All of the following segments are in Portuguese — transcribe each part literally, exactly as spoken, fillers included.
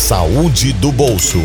Saúde do bolso.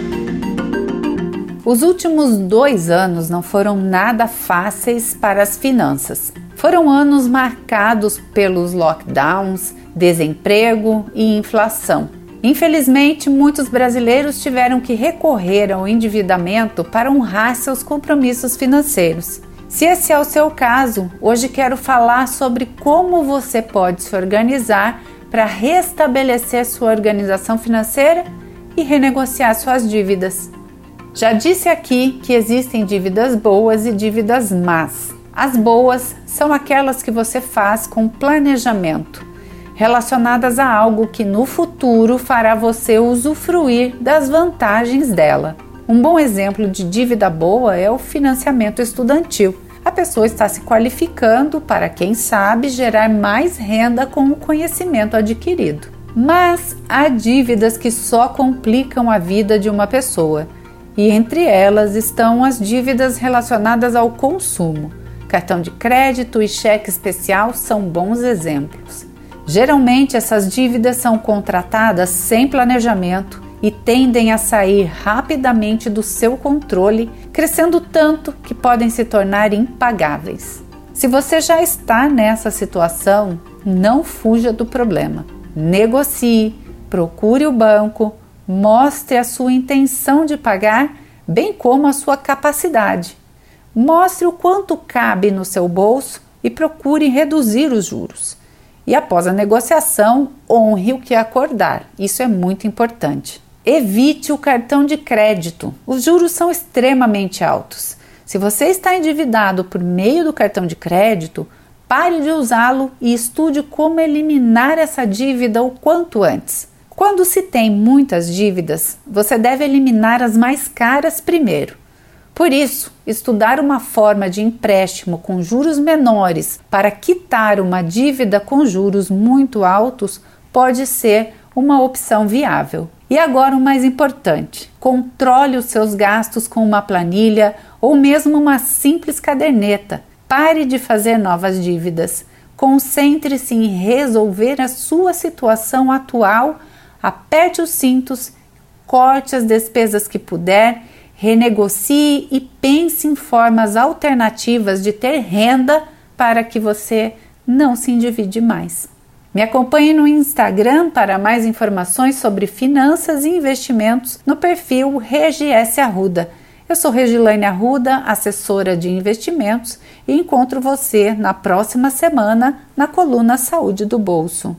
Os últimos dois anos não foram nada fáceis para as finanças. Foram anos marcados pelos lockdowns, desemprego e inflação. Infelizmente, muitos brasileiros tiveram que recorrer ao endividamento para honrar seus compromissos financeiros. Se esse é o seu caso, hoje quero falar sobre como você pode se organizar para restabelecer sua organização financeira e renegociar suas dívidas. Já disse aqui que existem dívidas boas e dívidas más. As boas são aquelas que você faz com planejamento, relacionadas a algo que no futuro fará você usufruir das vantagens dela. Um bom exemplo de dívida boa é o financiamento estudantil. A pessoa está se qualificando para, quem sabe, gerar mais renda com o conhecimento adquirido. Mas há dívidas que só complicam a vida de uma pessoa, e entre elas estão as dívidas relacionadas ao consumo. Cartão de crédito e cheque especial são bons exemplos. Geralmente, essas dívidas são contratadas sem planejamento e tendem a sair rapidamente do seu controle, crescendo tanto que podem se tornar impagáveis. Se você já está nessa situação, não fuja do problema. Negocie, procure o banco, mostre a sua intenção de pagar, bem como a sua capacidade. Mostre o quanto cabe no seu bolso e procure reduzir os juros. E após a negociação, honre o que acordar. Isso é muito importante. Evite o cartão de crédito. Os juros são extremamente altos. Se você está endividado por meio do cartão de crédito, pare de usá-lo e estude como eliminar essa dívida o quanto antes. Quando se tem muitas dívidas, você deve eliminar as mais caras primeiro. Por isso, estudar uma forma de empréstimo com juros menores para quitar uma dívida com juros muito altos pode ser uma opção viável. E agora o mais importante, controle os seus gastos com uma planilha ou mesmo uma simples caderneta. Pare de fazer novas dívidas. Concentre-se em resolver a sua situação atual, aperte os cintos, corte as despesas que puder, renegocie e pense em formas alternativas de ter renda para que você não se endivide mais. Me acompanhe no Instagram para mais informações sobre finanças e investimentos no perfil Regi S. Arruda. Eu sou Regilane Arruda, assessora de investimentos, e encontro você na próxima semana na coluna Saúde do Bolso.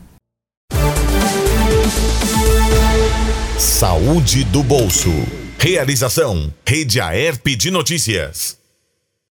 Saúde do bolso. Realização Rede Aerp de Notícias.